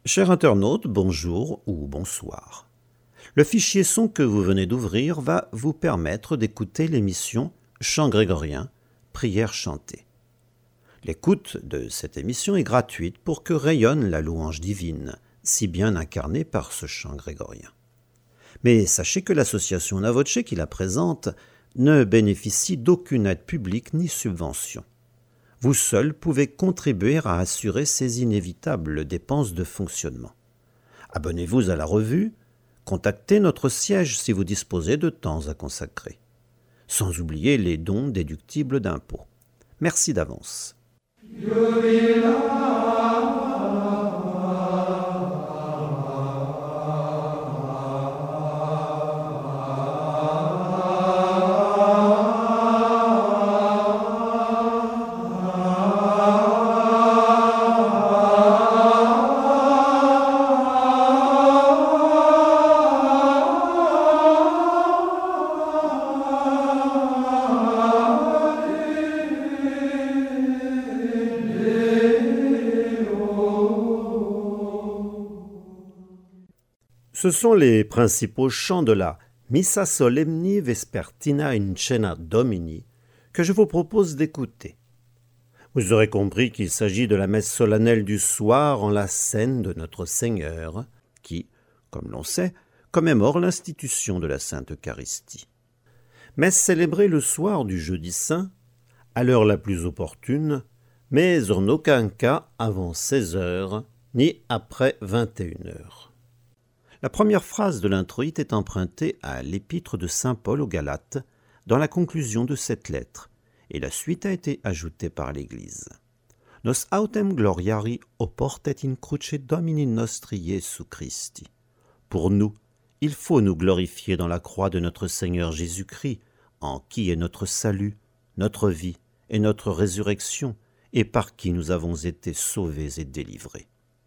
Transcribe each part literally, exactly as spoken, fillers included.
Cher internaute, bonjour ou bonsoir. Le fichier son que vous venez d'ouvrir va vous permettre d'écouter l'émission Chant grégorien, prière chantée. L'écoute de cette émission est gratuite pour que rayonne la louange divine, si bien incarnée par ce chant grégorien. Mais sachez que l'association Navoce qui la présente ne bénéficie d'aucune aide publique ni subvention. Vous seul pouvez contribuer à assurer ces inévitables dépenses de fonctionnement. Abonnez-vous à la revue, contactez notre siège si vous disposez de temps à consacrer. Sans oublier les dons déductibles d'impôts. Merci d'avance. Ce sont les principaux chants de la Missa Solemni Vespertina in Cena Domini que je vous propose d'écouter. Vous aurez compris qu'il s'agit de la messe solennelle du soir en la scène de notre Seigneur, qui, comme l'on sait, commémore l'institution de la Sainte Eucharistie. Messe célébrée le soir du jeudi saint, à l'heure la plus opportune, mais en aucun cas avant seize heures, ni après vingt et une heures. La première phrase de l'introïte est empruntée à l'épître de saint Paul aux Galates, dans la conclusion de cette lettre, et la suite a été ajoutée par l'Église. Nos autem gloriari oportet in cruce Domini nostri Iesu Christi. Pour nous, il faut nous glorifier dans la croix de notre Seigneur Jésus-Christ, en qui est notre salut, notre vie et notre résurrection, et par qui nous avons été sauvés et délivrés.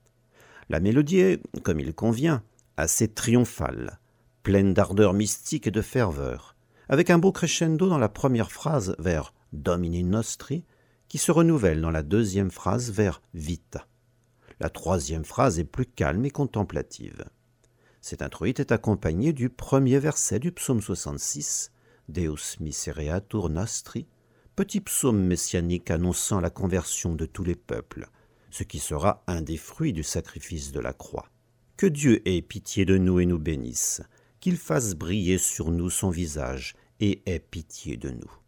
La mélodie est, comme il convient, assez triomphale, pleine d'ardeur mystique et de ferveur, avec un beau crescendo dans la première phrase vers Domini Nostri, qui se renouvelle dans la deuxième phrase vers Vita. La troisième phrase est plus calme et contemplative. Cet introïte est accompagné du premier verset du psaume soixante-six, Deus misereatur nostri, petit psaume messianique annonçant la conversion de tous les peuples, ce qui sera un des fruits du sacrifice de la croix. Que Dieu ait pitié de nous et nous bénisse, qu'il fasse briller sur nous son visage et ait pitié de nous.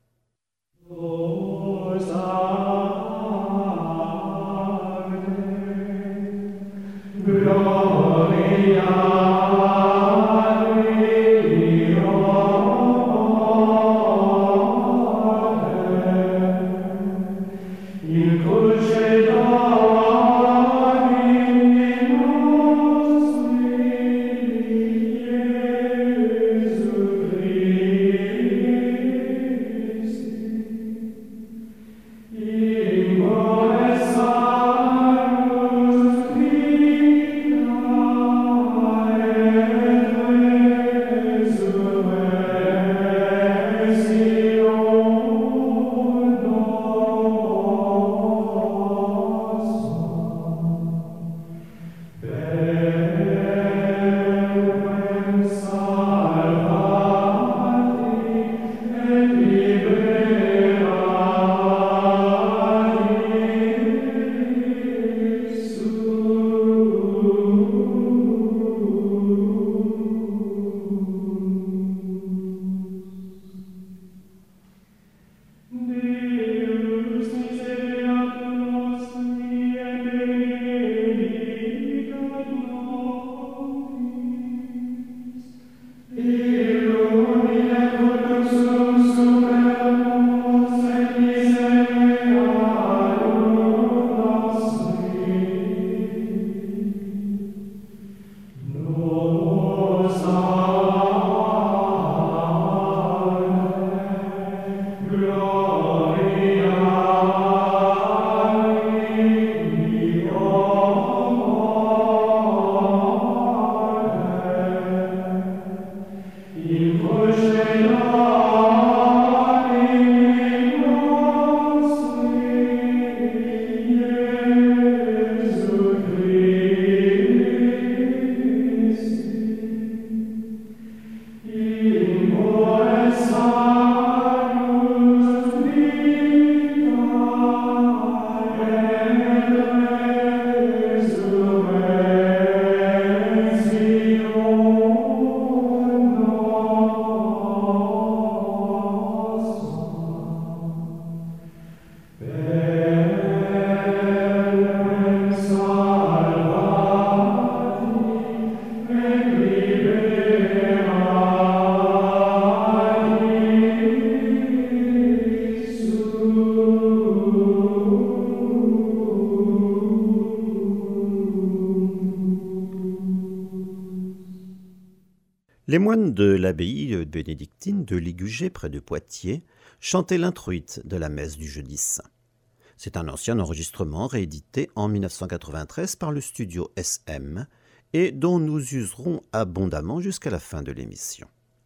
Les moines de l'abbaye bénédictine de Ligugé, près de Poitiers, chantaient l'introïte de la messe du jeudi saint. C'est un ancien enregistrement réédité en mille neuf cent quatre-vingt-treize par le studio S M et dont nous userons abondamment jusqu'à la fin de l'émission.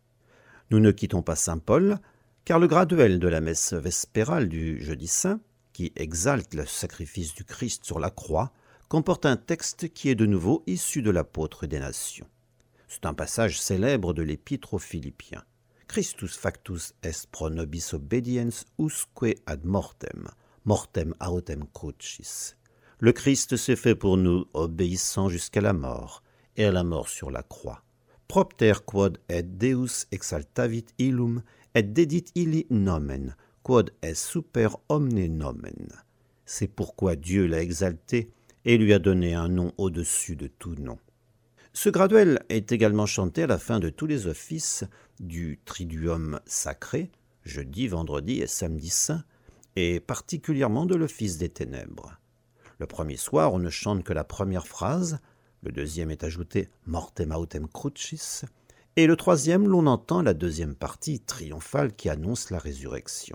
Nous ne quittons pas Saint-Paul, car le graduel de la messe vespérale du jeudi saint, qui exalte le sacrifice du Christ sur la croix, comporte un texte qui est de nouveau issu de l'apôtre des nations. C'est un passage célèbre de l'épître aux Philippiens. Christus factus est pro nobis obediens usque ad mortem, mortem autem crucis. Le Christ s'est fait pour nous obéissant jusqu'à la mort, et à la mort sur la croix. Propter quod et Deus exaltavit illum, et dedit illi nomen, quod est super omne nomen. C'est pourquoi Dieu l'a exalté et lui a donné un nom au-dessus de tout nom. Ce graduel est également chanté à la fin de tous les offices du Triduum sacré, jeudi, vendredi et samedi saint, et particulièrement de l'office des ténèbres. Le premier soir, on ne chante que la première phrase, le deuxième est ajouté « Mortem autem crucis », et le troisième, l'on entend la deuxième partie triomphale qui annonce la résurrection.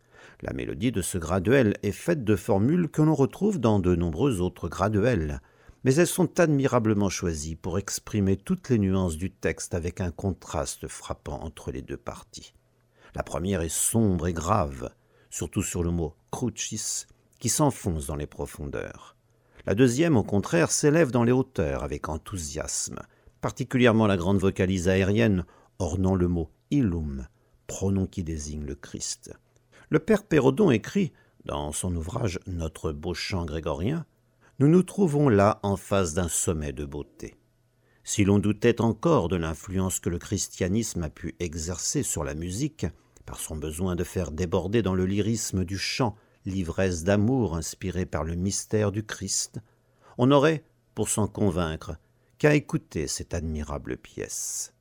La mélodie de ce graduel est faite de formules que l'on retrouve dans de nombreux autres graduels, mais elles sont admirablement choisies pour exprimer toutes les nuances du texte avec un contraste frappant entre les deux parties. La première est sombre et grave, surtout sur le mot « crucis », qui s'enfonce dans les profondeurs. La deuxième, au contraire, s'élève dans les hauteurs avec enthousiasme, particulièrement la grande vocalise aérienne ornant le mot « illum », pronom qui désigne le Christ. Le père Pérodon écrit, dans son ouvrage « Notre beau chant grégorien », nous nous trouvons là en face d'un sommet de beauté. Si l'on doutait encore de l'influence que le christianisme a pu exercer sur la musique, par son besoin de faire déborder dans le lyrisme du chant l'ivresse d'amour inspirée par le mystère du Christ, on n'aurait, pour s'en convaincre, qu'à écouter cette admirable pièce.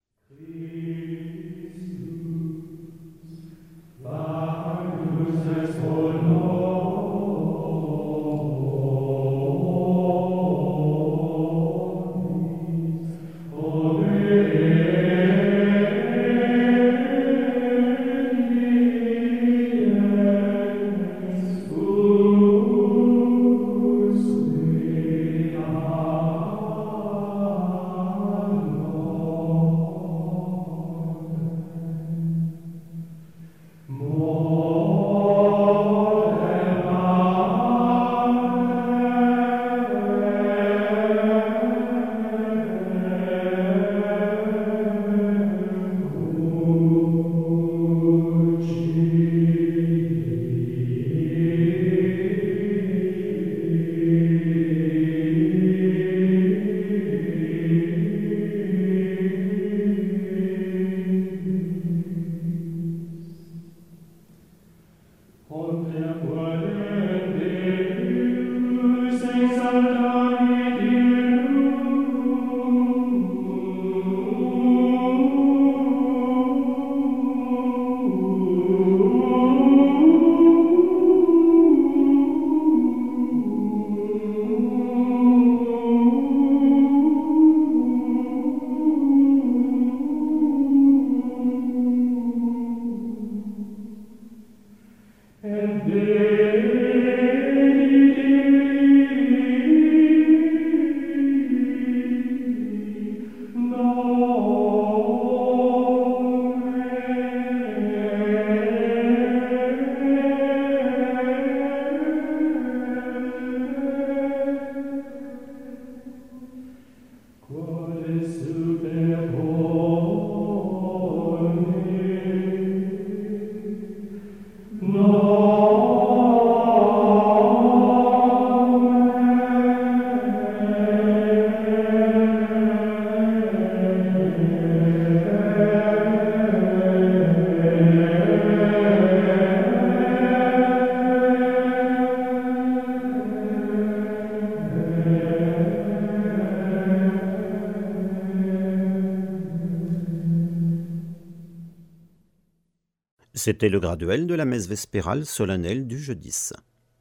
C'était le graduel de la messe vespérale solennelle du jeudi saint.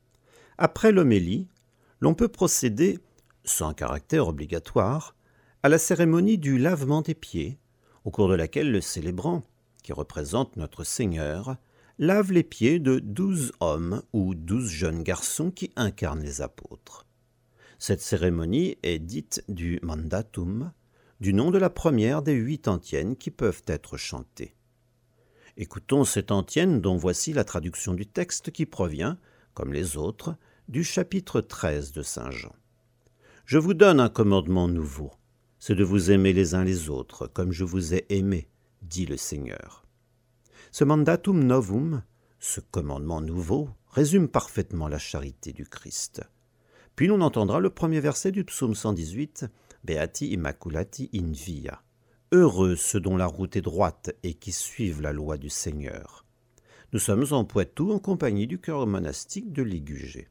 Après l'homélie, l'on peut procéder, sans caractère obligatoire, à la cérémonie du lavement des pieds, au cours de laquelle le célébrant, qui représente notre Seigneur, lave les pieds de douze hommes ou douze jeunes garçons qui incarnent les apôtres. Cette cérémonie est dite du mandatum, du nom de la première des huit antiennes qui peuvent être chantées. Écoutons cette antienne dont voici la traduction du texte qui provient, comme les autres, du chapitre treize de Saint Jean. « Je vous donne un commandement nouveau, c'est de vous aimer les uns les autres, comme je vous ai aimés, dit le Seigneur. » Ce mandatum novum, ce commandement nouveau, résume parfaitement la charité du Christ. Puis l'on entendra le premier verset du psaume cent dix-huit, « Beati immaculati in via » ;« Heureux ceux dont la route est droite et qui suivent la loi du Seigneur. » Nous sommes en Poitou en compagnie du chœur monastique de Ligugé.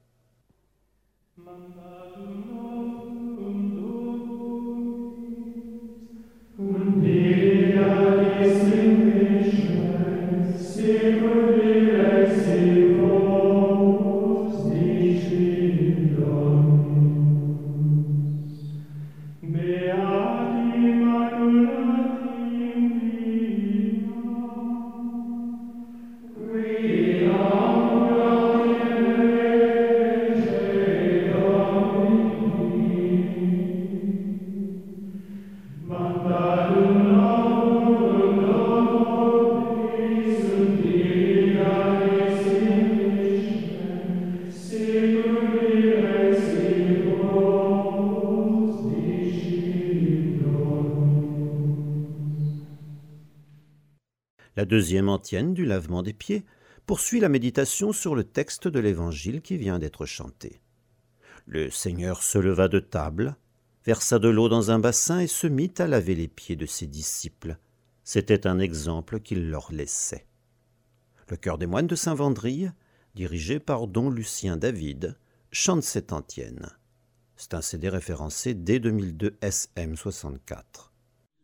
La deuxième antienne du lavement des pieds poursuit la méditation sur le texte de l'Évangile qui vient d'être chanté. Le Seigneur se leva de table, versa de l'eau dans un bassin et se mit à laver les pieds de ses disciples. C'était un exemple qu'il leur laissait. Le chœur des moines de Saint-Vendrille, dirigé par don Lucien David, chante cette antienne. C'est un C D référencé dès deux mille deux S M soixante-quatre.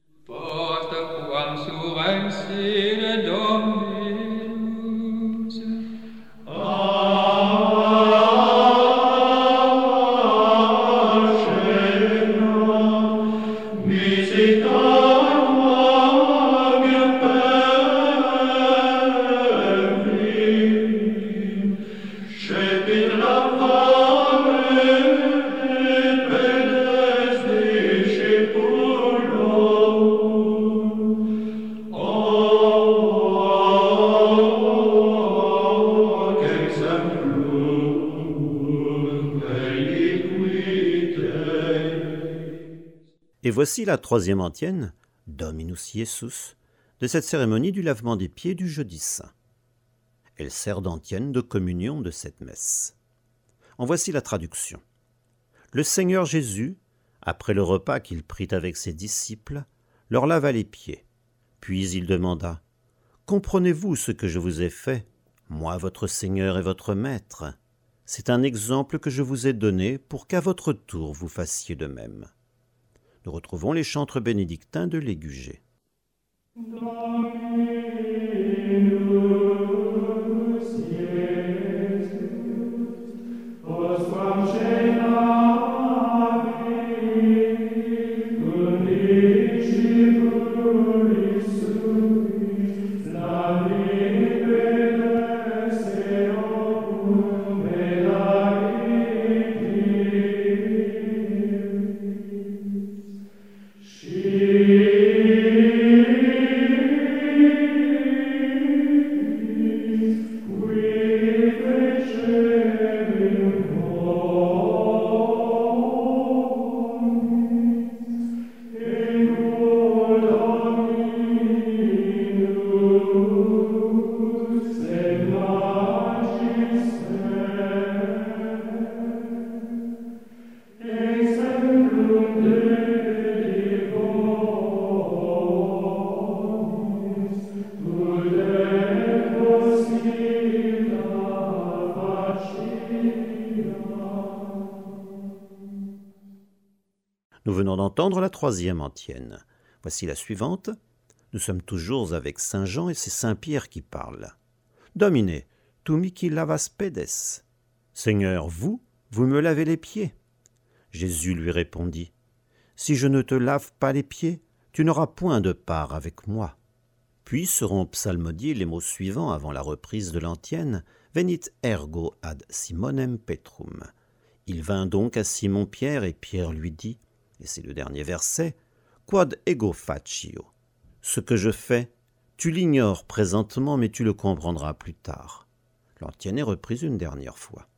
Et voici la troisième antienne, Dominus Iesus, de cette cérémonie du lavement des pieds du jeudi saint. Elle sert d'antienne de communion de cette messe. En voici la traduction. Le Seigneur Jésus, après le repas qu'il prit avec ses disciples, leur lava les pieds. Puis il demanda « Comprenez-vous ce que je vous ai fait, moi votre Seigneur et votre Maître ? C'est un exemple que je vous ai donné pour qu'à votre tour vous fassiez de même. » Nous retrouvons les chantres bénédictins de Ligugé. Nous venons d'entendre la troisième antienne. Voici la suivante. Nous sommes toujours avec Saint Jean et c'est Saint Pierre qui parle. Domine, tu mihi lavas pedes. Seigneur, vous, vous me lavez les pieds. Jésus lui répondit. Si je ne te lave pas les pieds, tu n'auras point de part avec moi. Puis seront psalmodiés les mots suivants avant la reprise de l'antienne, Venit ergo ad Simonem Petrum. Il vint donc à Simon-Pierre, et Pierre lui dit, et c'est le dernier verset, Quod ego facio. Ce que je fais, tu l'ignores présentement, mais tu le comprendras plus tard. L'antienne est reprise une dernière fois.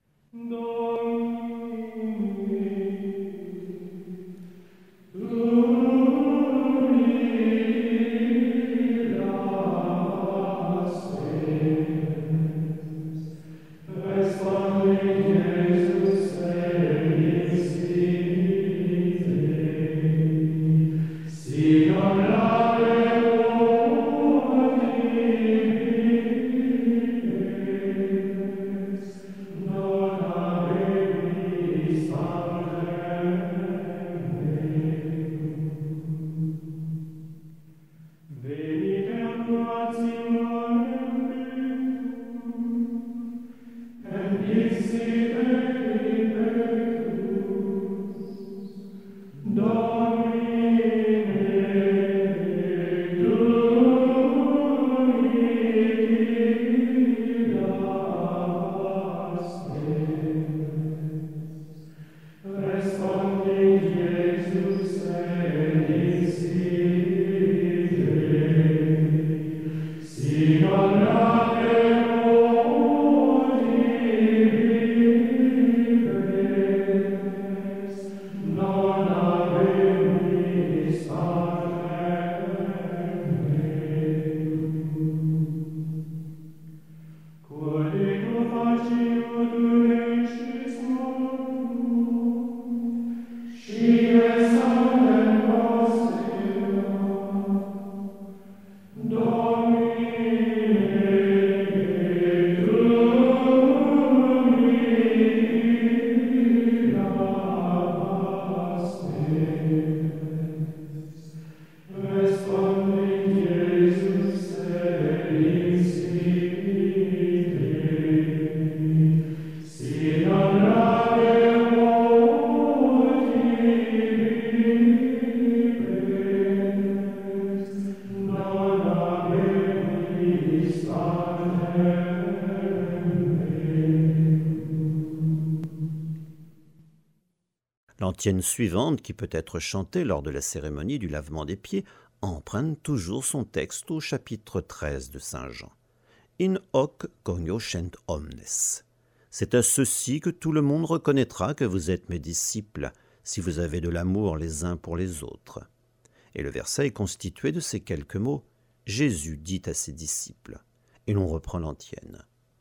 L'antienne suivante, qui peut être chantée lors de la cérémonie du lavement des pieds, emprunte toujours son texte au chapitre treize de saint Jean. In hoc cognoscent omnes. C'est à ceci que tout le monde reconnaîtra que vous êtes mes disciples, si vous avez de l'amour les uns pour les autres. Et le verset est constitué de ces quelques mots. Jésus dit à ses disciples. Et l'on reprend l'antienne.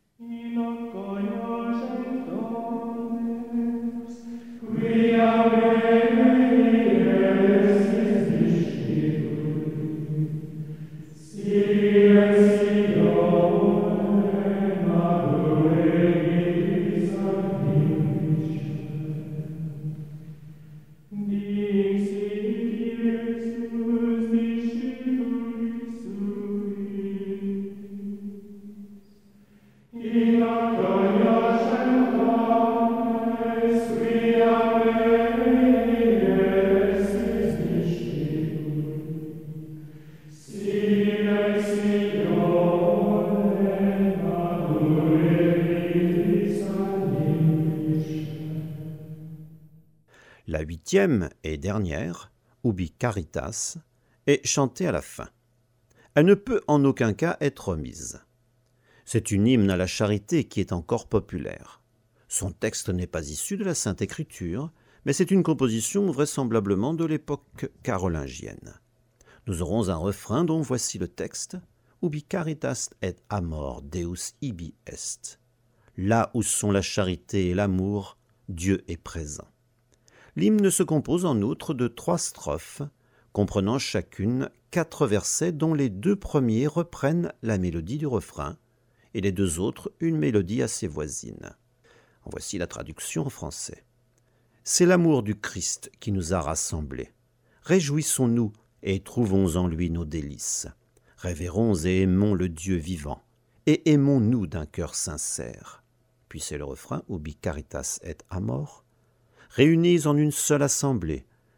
La huitième et dernière, Ubi Caritas, est chantée à la fin. Elle ne peut en aucun cas être omise. C'est une hymne à la charité qui est encore populaire. Son texte n'est pas issu de la Sainte Écriture, mais c'est une composition vraisemblablement de l'époque carolingienne. Nous aurons un refrain dont voici le texte. Ubi caritas et amor Deus ibi est. Là où sont la charité et l'amour, Dieu est présent. L'hymne se compose en outre de trois strophes, comprenant chacune quatre versets dont les deux premiers reprennent la mélodie du refrain et les deux autres une mélodie assez voisine. En voici la traduction en français. C'est l'amour du Christ qui nous a rassemblés. Réjouissons-nous et trouvons en lui nos délices. Révérons et aimons le Dieu vivant, et aimons-nous d'un cœur sincère. Puis c'est le refrain, Ubi caritas et amor. Réunis en une seule assemblée,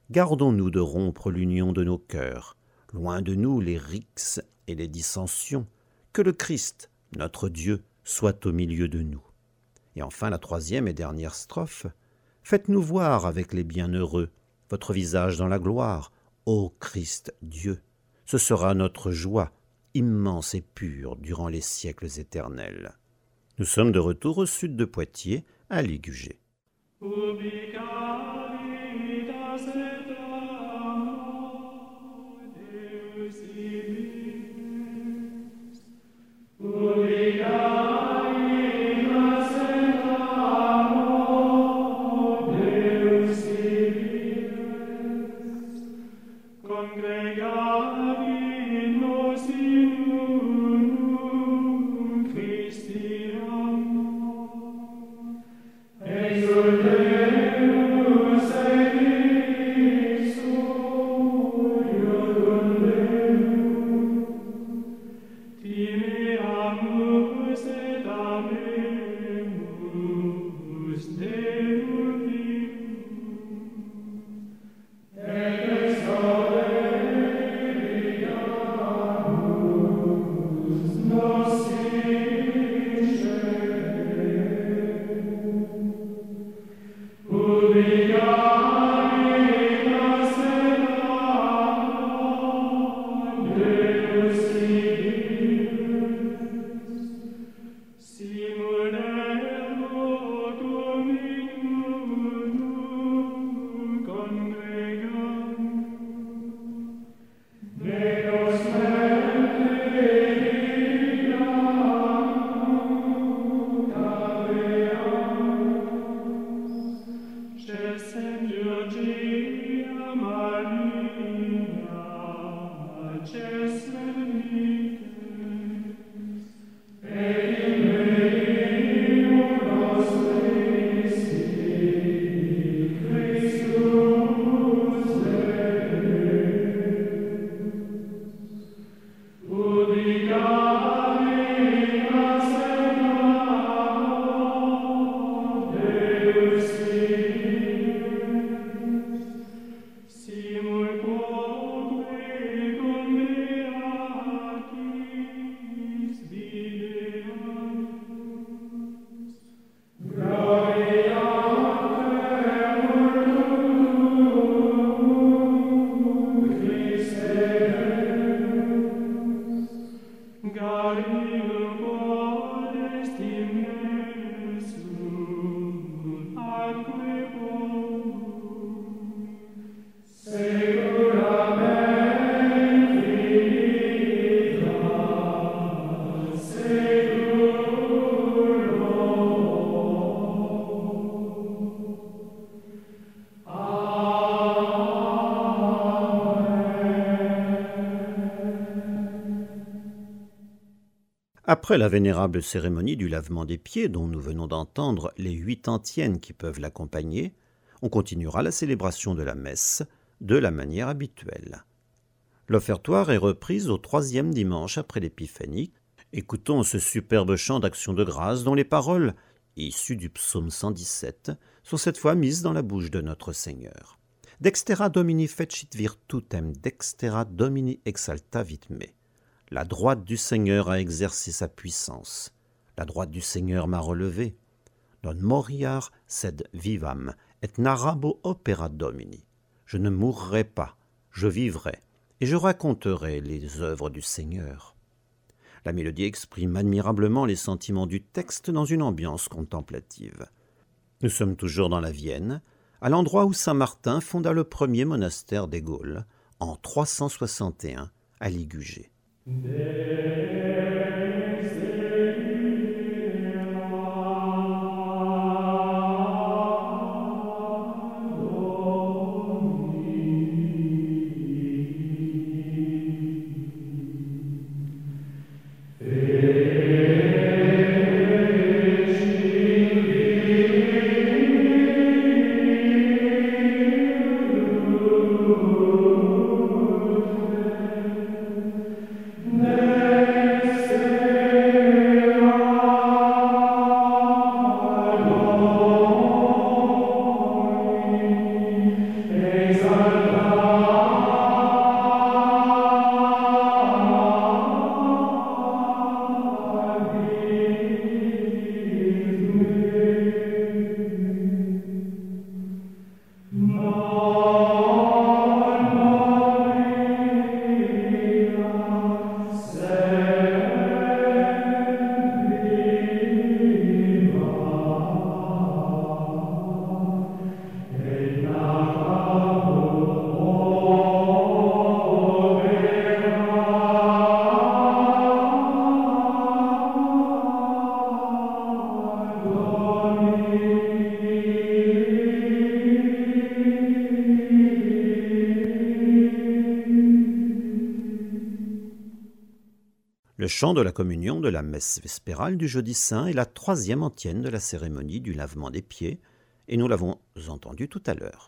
gardons-nous de rompre l'union de nos cœurs. Loin de nous les rixes et les dissensions. Que le Christ, notre Dieu, soit au milieu de nous. Et enfin la troisième et dernière strophe. Faites-nous voir avec les bienheureux votre visage dans la gloire, ô Christ Dieu. Ce sera notre joie, immense et pure, durant les siècles éternels. Nous sommes de retour au sud de Poitiers, à Ligugé. Après la vénérable cérémonie du lavement des pieds, dont nous venons d'entendre les huit antiennes qui peuvent l'accompagner, on continuera la célébration de la messe de la manière habituelle. L'offertoire est reprise au troisième dimanche après l'Épiphanie. Écoutons ce superbe chant d'action de grâce dont les paroles, issues du psaume cent dix-sept, sont cette fois mises dans la bouche de notre Seigneur. Dextera Domini fecit virtutem, dextera Domini exaltavit me. La droite du Seigneur a exercé sa puissance. La droite du Seigneur m'a relevé. Non moriar sed vivam, et narrabo opera Domini. Je ne mourrai pas, je vivrai, et je raconterai les œuvres du Seigneur. La mélodie exprime admirablement les sentiments du texte dans une ambiance contemplative. Nous sommes toujours dans la Vienne, à l'endroit où saint Martin fonda le premier monastère des Gaules, en trois cent soixante et un, à Ligugé. Amen. Le chant de la communion de la messe vespérale du jeudi saint est la troisième antienne de la cérémonie du lavement des pieds, et nous l'avons entendu tout à l'heure.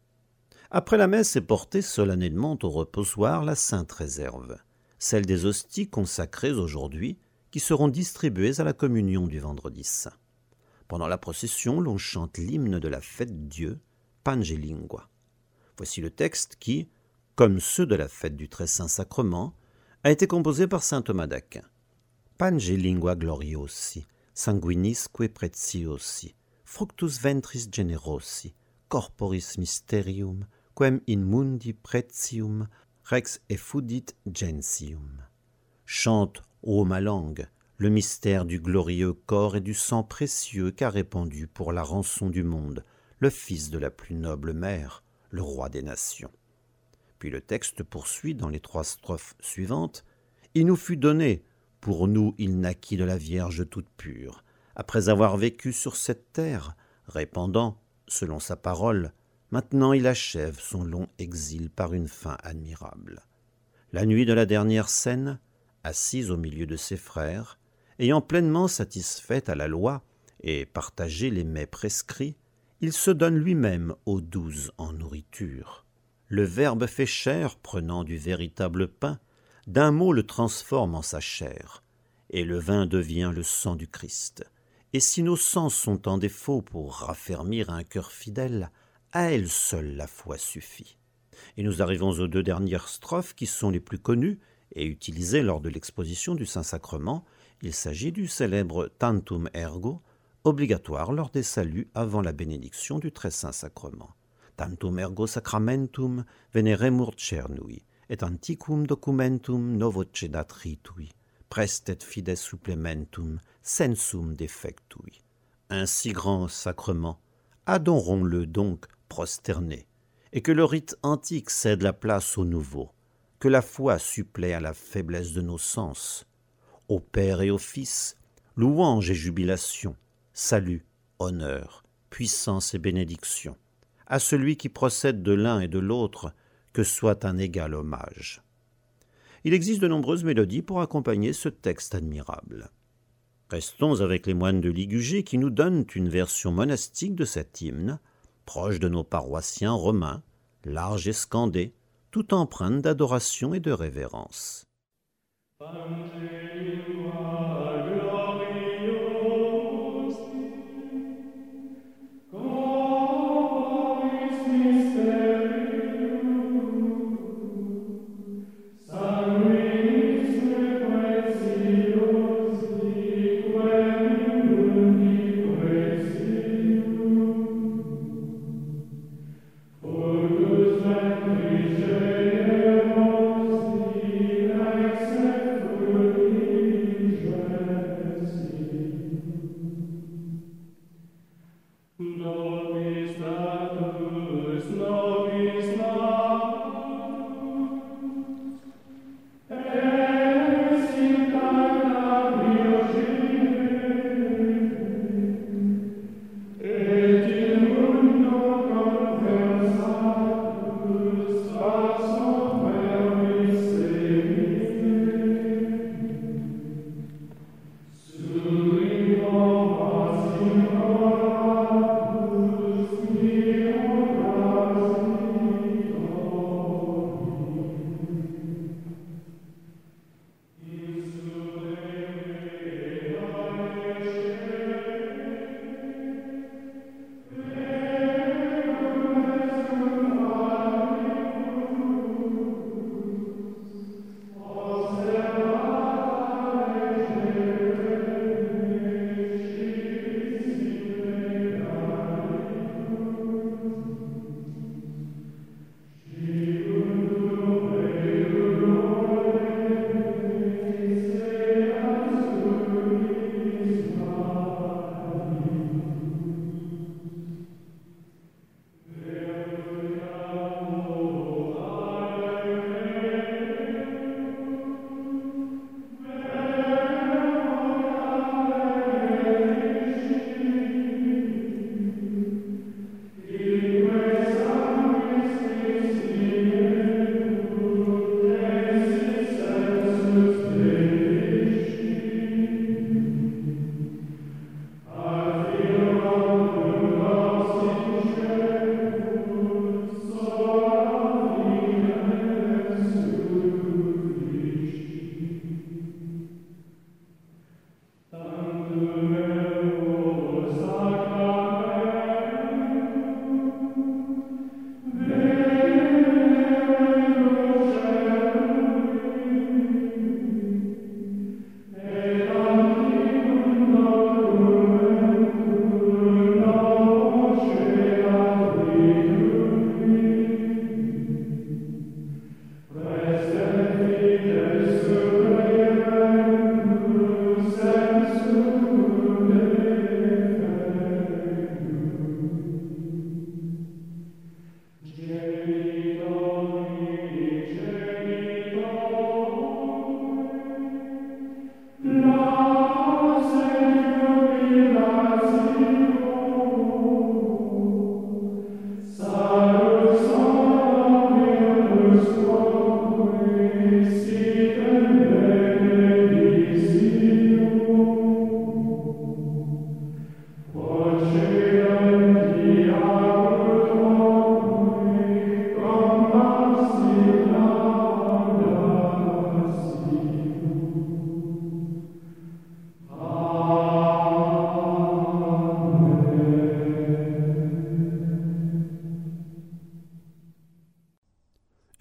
Après la messe est portée solennellement au reposoir la sainte réserve, celle des hosties consacrées aujourd'hui, qui seront distribuées à la communion du vendredi saint. Pendant la procession, l'on chante l'hymne de la fête Dieu, Pange Lingua. Voici le texte qui, comme ceux de la fête du Très Saint Sacrement, a été composé par saint Thomas d'Aquin. Pange lingua gloriosi, sanguinisque pretiosi, fructus ventris generosi, corporis mysterium, quem in mundi pretium, rex effudit gentium. Chante, ô ma langue, le mystère du glorieux corps et du sang précieux qu'a répandu pour la rançon du monde le fils de la plus noble mère, le roi des nations. Puis le texte poursuit dans les trois strophes suivantes. « Il nous fut donné, pour nous il naquit de la Vierge toute pure, après avoir vécu sur cette terre, répandant, selon sa parole, maintenant il achève son long exil par une fin admirable. La nuit de la dernière scène, assis au milieu de ses frères, ayant pleinement satisfait à la loi et partagé les mets prescrits, il se donne lui-même aux douze en nourriture. Le Verbe fait chair, prenant du véritable pain, d'un mot le transforme en sa chair, et le vin devient le sang du Christ. Et si nos sens sont en défaut pour raffermir un cœur fidèle, à elle seule la foi suffit. » Et nous arrivons aux deux dernières strophes qui sont les plus connues et utilisées lors de l'exposition du Saint-Sacrement. Il s'agit du célèbre Tantum Ergo, obligatoire lors des saluts avant la bénédiction du Très Saint Sacrement. Tantum ergo sacramentum veneremur cernui, et antiquum documentum novocedat ritui, prestet fides supplementum sensum defectui. Un si grand sacrement, adorons-le donc prosterné, et que le rite antique cède la place au nouveau, que la foi supplée à la faiblesse de nos sens. Au Père et au Fils, louange et jubilation, salut, honneur, puissance et bénédiction. À celui qui procède de l'un et de l'autre, que soit un égal hommage. Il existe de nombreuses mélodies pour accompagner ce texte admirable. Restons avec les moines de Ligugé qui nous donnent une version monastique de cet hymne, proche de nos paroissiens romains, large et scandé, tout empreinte d'adoration et de révérence.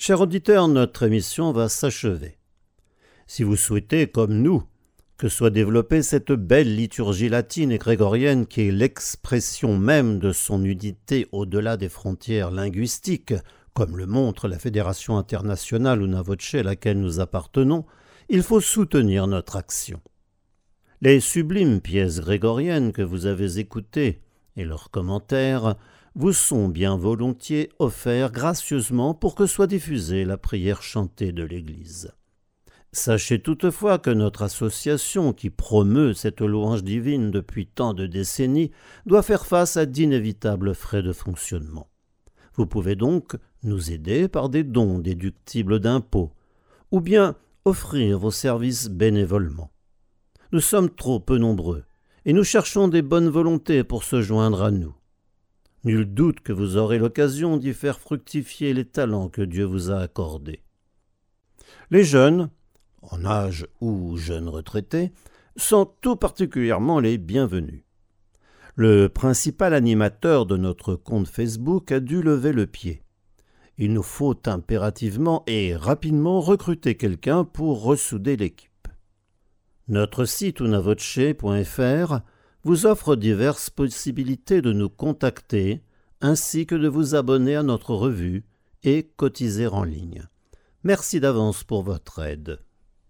Chers auditeurs, notre émission va s'achever. Si vous souhaitez, comme nous, que soit développée cette belle liturgie latine et grégorienne qui est l'expression même de son unité au-delà des frontières linguistiques, comme le montre la Fédération internationale Una Voce à laquelle nous appartenons, il faut soutenir notre action. Les sublimes pièces grégoriennes que vous avez écoutées et leurs commentaires vous sont bien volontiers offerts gracieusement pour que soit diffusée la prière chantée de l'Église. Sachez toutefois que notre association qui promeut cette louange divine depuis tant de décennies doit faire face à d'inévitables frais de fonctionnement. Vous pouvez donc nous aider par des dons déductibles d'impôts, ou bien offrir vos services bénévolement. Nous sommes trop peu nombreux, et nous cherchons des bonnes volontés pour se joindre à nous. Nul doute que vous aurez l'occasion d'y faire fructifier les talents que Dieu vous a accordés. Les jeunes, en âge ou jeunes retraités, sont tout particulièrement les bienvenus. Le principal animateur de notre compte Facebook a dû lever le pied. Il nous faut impérativement et rapidement recruter quelqu'un pour ressouder l'équipe. Notre site una voce point f r vous offre diverses possibilités de nous contacter ainsi que de vous abonner à notre revue et cotiser en ligne. Merci d'avance pour votre aide.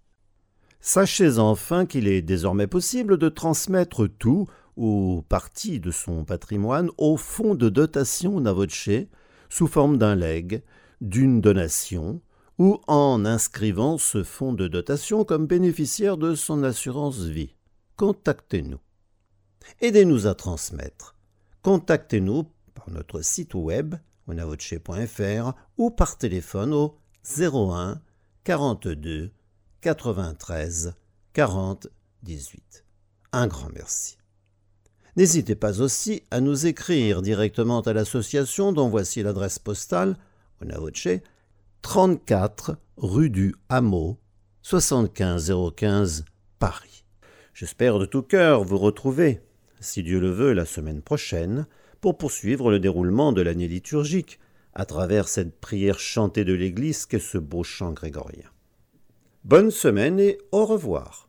Sachez enfin qu'il est désormais possible de transmettre tout ou partie de son patrimoine au fonds de dotation Una Voce sous forme d'un legs, d'une donation ou en inscrivant ce fonds de dotation comme bénéficiaire de son assurance vie. Contactez-nous. Aidez-nous à transmettre. Contactez-nous par notre site web una voce point f r ou par téléphone au zéro un quarante-deux quatre-vingt-treize quarante dix-huit. Un grand merci. N'hésitez pas aussi à nous écrire directement à l'association dont voici l'adresse postale, Una Voce, trente-quatre rue du Hameau, soixante-quinze zéro quinze, Paris. J'espère de tout cœur vous retrouver, si Dieu le veut, la semaine prochaine, pour poursuivre le déroulement de l'année liturgique à travers cette prière chantée de l'Église qu'est ce beau chant grégorien. Bonne semaine et au revoir.